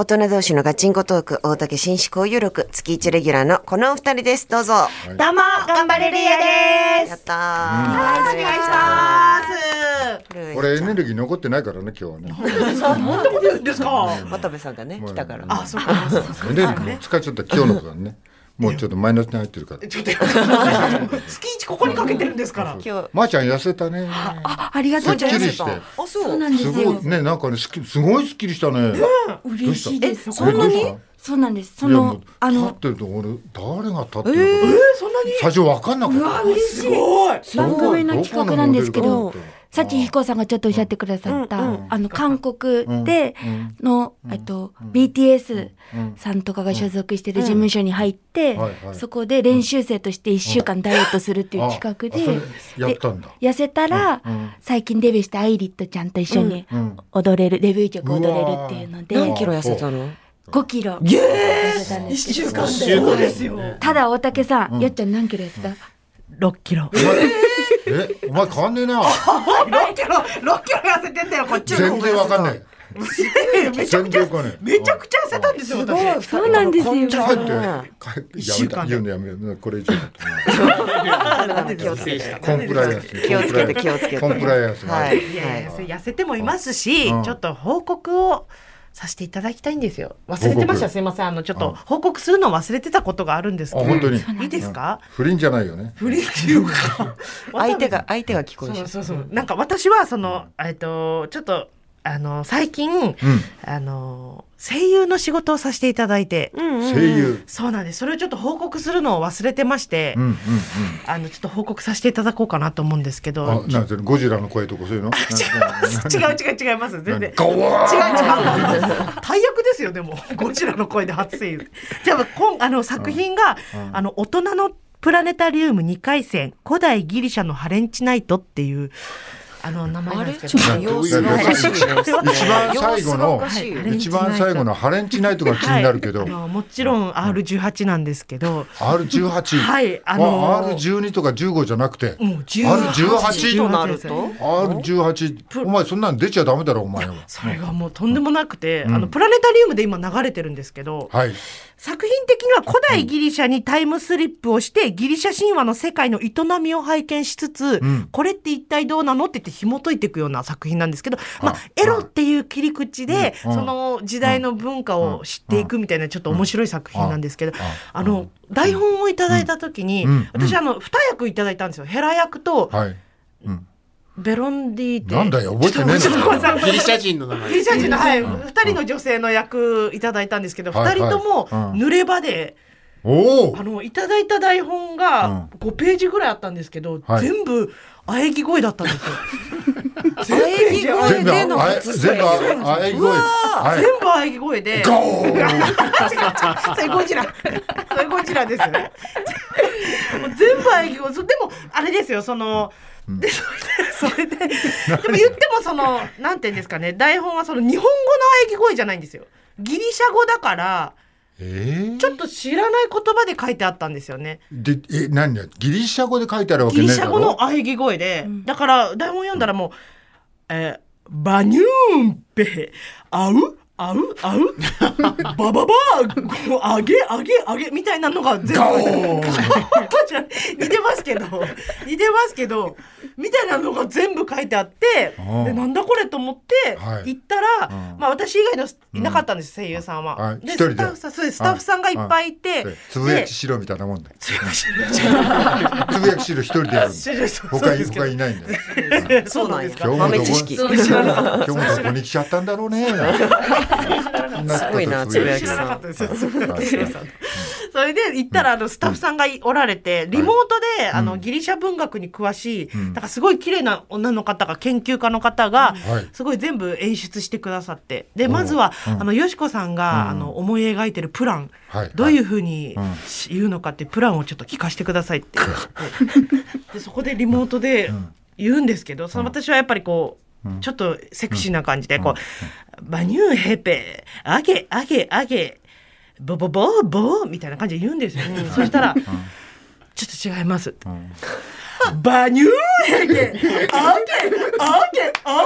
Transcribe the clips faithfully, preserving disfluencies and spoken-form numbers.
大人同士のガチンコトーク、大竹紳士交友録、月いちレギュラーのこのお二人です。どうぞ。はい、 どうも、頑張れレイヤです。 やったー。 はい、お願いします。 俺エネルギー残ってないからね、今日はね。 本当に言うんですか。 渡部さんがね、来たから。 あ、そうか。 エネルギー使っちゃった今日のことはね。もうちょっとマイナスに入ってるから。 ちょっと月一ここにかけてるんですから。 今日まーちゃん痩せたね。 あ、ありがとうございます。 すっきりして。 あ、 そうなんですよ。 すごいね、なんかね、すすごいすっきりしたね。 嬉しいです。 そんなに？ そうなんです。そのあの立ってると俺誰が立ってるの？ えー、そんなに？ 最初わかんなかった。 うわ、嬉しい。番組の企画なんですけど。さっき彦さんがちょっとおっしゃってくださった、うんうん、あの韓国での、うん、えっと、うん、ビーティーエス さんとかが所属している事務所に入って、うん、そこで練習生としていっしゅうかんダイエットするっていう企画で、 やったんだ。 痩せたら、うん、最近デビューしたアイリットちゃんと一緒に踊れる、デビュー曲踊れるっていうので、 何キロ痩せたの？ ごキロ。 イエーイ！いっしゅうかんで。そうですよ。 ただ大竹さん、うん、よっちゃん何キロ痩せた？ ろっキロ。 え、お前変わんねえな。 ろっキロ、ろっキロ痩せてんだよ、こっちの。 全然わかんない。 めちゃくちゃ、めちゃくちゃ痩せたんですよ、私。 そうなんですよ。 ちょっと待って、やめた、言うのやめよう。これ以上だと。 気をつけて。 コンプライアンス。 気をつけて、気をつけて。 コンプライアンス。 はい。痩せてもいますし、ちょっと報告をさせていただきたいんですよ。忘れてました。すいません。あのちょっと報告するの忘れてたことがあるんですけど。 本当に。 いいですか？ 不倫じゃないよね。 不倫っていうか、 相手が相手が聞こえる。 そうそうそう。なんか私はそのえっとちょっとあの最近、うん、あの声優の仕事をさせていただいて、 うんうん、声優そうなんです。それをちょっと報告するのを忘れてまして、うんうんうん、あのちょっと報告させていただこうかなと思うんですけど、 あ、なんていうの、ゴジラの声とかそういうの？ 違う違う違います全然。違う違う大役ですよ。でもゴジラの声で初声優。じゃあ今あの作品が、うんうん、あの大人のプラネタリウムにかい戦古代ギリシャのハレンチナイトっていう。あの名前なんですけど、 様子がおかしいね。 一番最後の、はい、一番最後のハレンチナイトが気になるけど、はい、 あのもちろん アールじゅうはち なんですけど、 アールじゅうはち、 はい、あのー、アールじゅうに とかじゅうごじゃなくて、 もう アールじゅうはちとなると、 アールじゅうはち、お前そんなの出ちゃダメだろお前は。 それがもうとんでもなくて、うん、あのプラネタリウムで今流れてるんですけど、はい、作品的には古代ギリシャにタイムスリップをしてギリシャ神話の世界の営みを拝見しつつ、うん、これって一体どうなのって言って紐解いていくような作品なんですけど、まあ、エロっていう切り口で、うん、その時代の文化を知っていくみたいなちょっと面白い作品なんですけど、あの台本をいただいた時に、うん、私あのに役いただいたんですよ。ヘラ役と、はいうん、ベロンディーテ。 なんだよ覚えてねえの。 ギリシャ人の名前。 ギリシャ人の、はい、うん、ふたりの女性の役いただいたんですけど、うん、ふたりとも濡れ場で、おあのいただいた台本がごページぐらいあったんですけど、はい、全部喘ぎ声だったんですよ。 喘ぎ声での初声。 全部喘ぎ声。 全部喘ぎ声で。ゴー。それゴジラ。それゴジラですね。全部喘ぎ声。でもあれですよ、その。でそれででも言ってもそのなんていうんですかね、台本はその日本語の喘ぎ声じゃないんですよ。ギリシャ語だから。えー、ちょっと知らない言葉で書いてあったんですよね。 で、え、何だ、ギリシャ語で書いてあるわけねえだろ。 ギリシャ語の喘ぎ声で、うん、だから台本読んだらもう、えー、バニューンペアウあうあうバババーあげあげあげみたいなのが全部似てますけど似てますけどみたいなのが全部書いてあって、でなんだこれと思って行ったら、はい、まあ、私以外のいなかったんです、うん、声優さんは、はい、でスタッフさん、そうです、スタッフさんがいっぱいいて、 つぶやきしろみたいなもんだよ。つぶやきしろ一人でやる他に他いないんだよ。 そうなんですか。 今日もどこ今日もどこに来ちゃったんだろうね。 すごいな、つぶやきさん。 それで行ったらあのスタッフさんがおられて、リモートであのギリシャ文学に詳しい、なんかすごい綺麗な女の方が、研究家の方がすごい全部演出してくださって、でまずはあのよしこさんがあの思い描いてるプラン、どういうふうに言うのかってプランをちょっと聞かせてくださいってでそこでリモートで言うんですけど、その私はやっぱりこうちょっとセクシーな感じでこう、バニューヘペあげあげあげボボボーボーみたいな感じで言うんですよ、うん、そしたら、うん、ちょっと違います、うん、バニューヘペあげげあ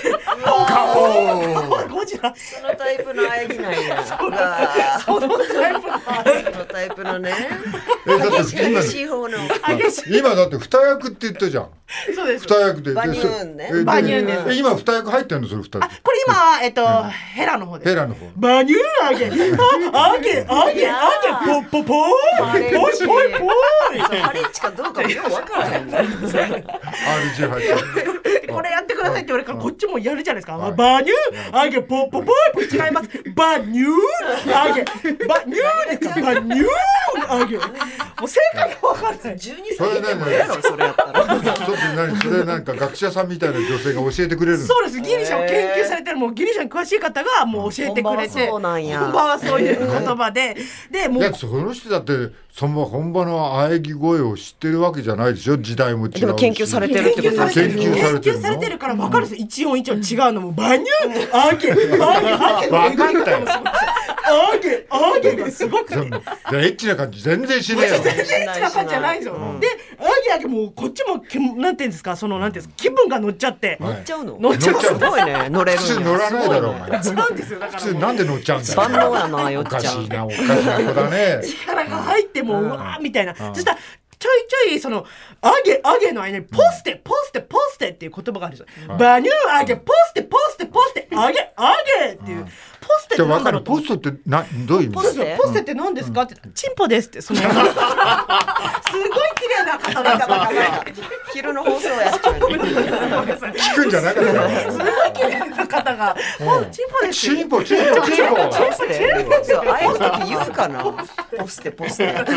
げゴジラそのタイプの喘ぎなんや。 そのタイプのそのタイプのね。 えだって今激しい方の。 今だって二役って言ったじゃん。 そうです。 二役でバニューンねでバニューンですえ今二役入ってんのそれ二役。 あ、これ今はえっとヘラの方です。 ヘラの方。 バニューあげああげあげあげポッポポーハレンチポイポイポイそうハレンチかどうかもよくわからへんね。 アールじゅうはち。 これやってくださいって言われるからこっちもやるじゃないですか。 はいバニューあげポッポポイ違います。バニューあげバニューですか。バニューあげもう正解がわかんない。 じゅうにさいでもやろそれやったら。 それ何それなんか学者さんみたいな女性が教えてくれるの。 そうです。ギリシャを研究されてるもうギリシャに詳しい方がもう教えてくれて、 本場はそうなんや本場はそういう言葉ででもういやその人だってその本場の喘ぎ声を知ってるわけじゃないでしょ。時代も違うし。 でも研究されてるってことですよね。 研究されてるの研究されてるから分かるんですよ。一音一音違うのもバニューあげあげあげ分かったよ。 あげあげがすごくて。 じゃあエッチな感じ全然しねえよ。 全然違う感じじゃないんですよ。で、あげあげもうこっちもきなんていうんですか、そのなんていうんですか、気分が乗っちゃって乗っちゃうの。 乗っちゃう。 すごいね。乗れるんや。 普通乗らないだろお前。 違うんですよ。だから普通なんで乗っちゃうんだよ。 万能やなよおかっちゃん。 しいなおかしな子だね。 力が入ってもううわーみたいな。そしたらちょいちょいそのあげあげの間にポステポステポステっていう言葉があるんですよ。バニューあげポステポステポステあげあげっていう。ポステってなんだろうとポストってなどういう意味ポステポステって何ですかってチンポですってそのすごい綺麗な方がバカバカ昼の放送やっちゃう。 聞くんじゃなかったよ。 すごい綺麗な方が「チンポです」 チンポチンポチンポ。 ポステそうああいう時言うかな。ポステポステ。 で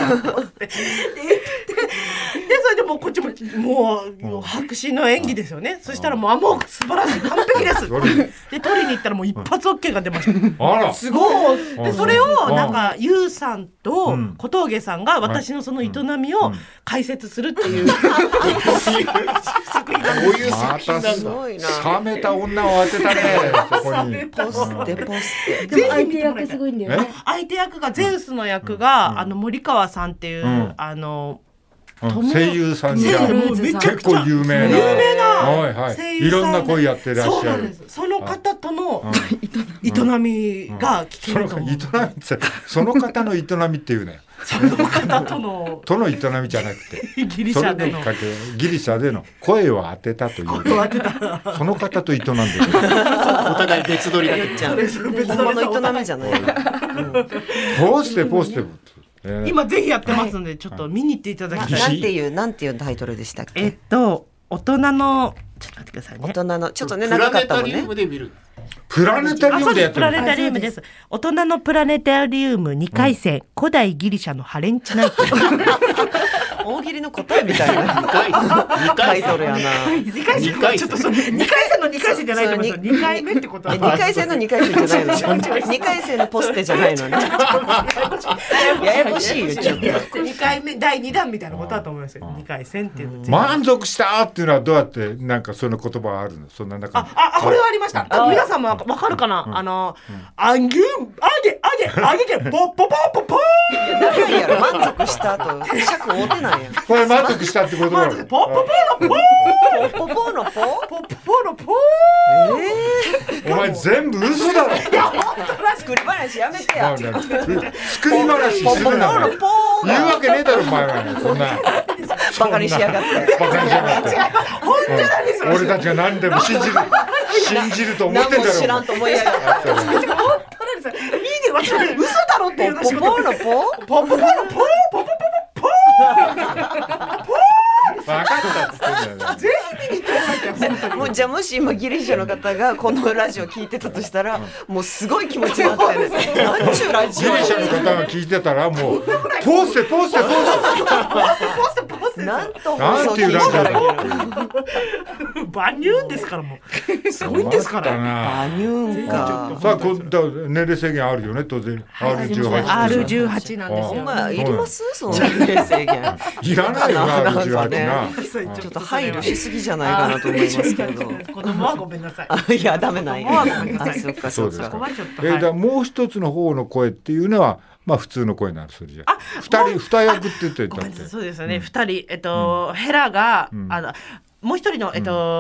それでもうこっちももうもう白紙の演技ですよね。そしたらもうあもう素晴らしい完璧ですで取りに行ったらもう一発 OK が出ました。 あらすごい。でそれをなんかユウさんと小峠さんが私のその営みを解説するっていう作品なんです。 こういう作品なんだ。 すごいな。 冷めた女を当てたねそこに。 ポステポステ。 でも相手役すごいんだよね。 相手役がゼウスの役があの森川さんっていううんあのうん声優さんじゃもうめちゃく結ちゃ構有名な有名なはいはい声優さんでいろんな声やってらっそうしゃるなんです。その方との営みが聞けそのると思う。 営みってその方の営みっていうねその方とのとの営みじゃなくてギリシそれャでののかけギリシャでの声を当てたというその方と営んでるお互い別撮りだけど。 ちゃん別の本物の営みじゃない。 ポステポステえー今ぜひやってますのでちょっと見に行っていただきたい。 なんていうなんていうタイトルでしたっけ。 えっと大人のちょっと待ってくださいね。 大人のちょっとねプラ長かネタリウったもんね。 ムで見る。 プラネタリあ、 ウそうです。プラムでやってるネタリウムです。大人のプラネタリウムにかい戦、古代ギリシャのハレンチナイト。 大喜利の答えみたいな二回二タ回イトルやな。 にかい戦二回ちょっとそうにかい戦のにかい戦じゃないと思いますよ。にかいめってことは。 え二回戦の二回戦じゃないの。二回戦のポステじゃないのね。ややこしいよちょっと。 にかいめだいにだんみたいなことだと思いますよ。にかい戦っていうの。 満足したっていうのはどうやってなんかその言葉があるのそんな中にあ、あ、これはありました。あ皆さんもわかるかな。あの、あんぎゅん、あげ、あげ、あげげ、ポッポポッポポー。 長いやろ満足した後尺合うてないやん。 これ満足したってことだろポッポポーのポー。 ポポのポポッポポーのポー。 お前全部嘘だろ作り話やめてや。 なんだ作り話するなポのポ言うわけねえだろお前はそんなバカにしやがって。 バカにしやがって本当なんですよ。 俺たちが何でも信じる信じると思ってんだろ何も知らんと思いやがって。 本当なんですよ。見て私嘘だろっていうのポポのポポッポポーのポー、ポッポポポポポ分かったっつってんだよー。ぜひ見に行ってください。 もうじゃあもし今ギリシャの方がこのラジオ聞いてたとしたらもうすごい気持ちになってる。なんちゅうラジオ。 ギリシャの方が聞いてたらもうポステポステポステなんとなんていうラジオだバニューンですからもうすごいんですから。 バニューンか。 さあこだ年齢制限あるよね当然 アールじゅうはちアールじゅうはち なんですおよ。 前いりますその年齢制限。 いらないよな アールじゅうはち なちょっと配慮しすぎじゃないかなと思いますけど。 子供はごめんなさい。 あいやダメない。 子供はごめんなさいあそっかそですかそうっか。 ここはちょっとえーだからはいもう一つの方の声っていうのはまあ普通の声になるそれじゃあ二人二役って言ってごめんなさいたってそうですよね。二人えっとヘラがんあのもう一人のえっと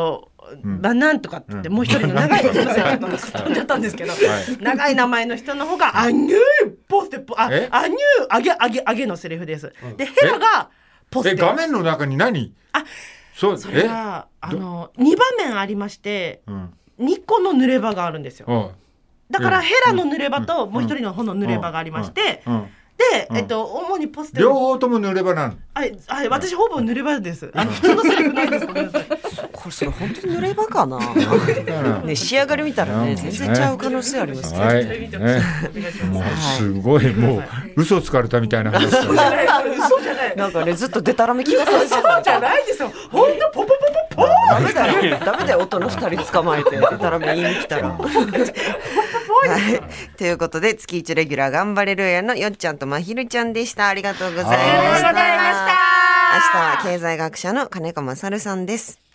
バナンとかって言って、もう一人の長い、すいません、飛んじゃったんですけど、長い名前の人の方が、アニューポステポ、あ、アニュー、あげ、あげ、あげのセリフです。で、ヘラがポステ。 え、画面の中に何？ あ、そう、それが、あの、にばめんありまして、にこの濡れ場があるんですよ。だから、ヘラの濡れ場と、もう一人の方の濡れ場がありまして、で、えっと、主にポステ。 両方とも濡れ場なの。 はい、はい、私ほぼ濡れ場です。あの、普通のセリフないです。ごめんなさい。 これそれ本当に濡れ場かな。ね、仕上がり見たらね、全然ちゃう可能性ありますね。 はい、ね、もうすごい、もう嘘つかれたみたいな話。 嘘じゃない、嘘じゃない。 なんかね、ずっとデタラメ聞かされてた。 そうじゃないですよ。本当ポポポポポ。 ダメだよ、ダメだよ、音の二人捕まえてデタラメ言いに来たら。はい、ということで月一レギュラー頑張れるやのよっちゃんとまひるちゃんでした。ありがとうございました。明日は経済学者の金子勝さんです。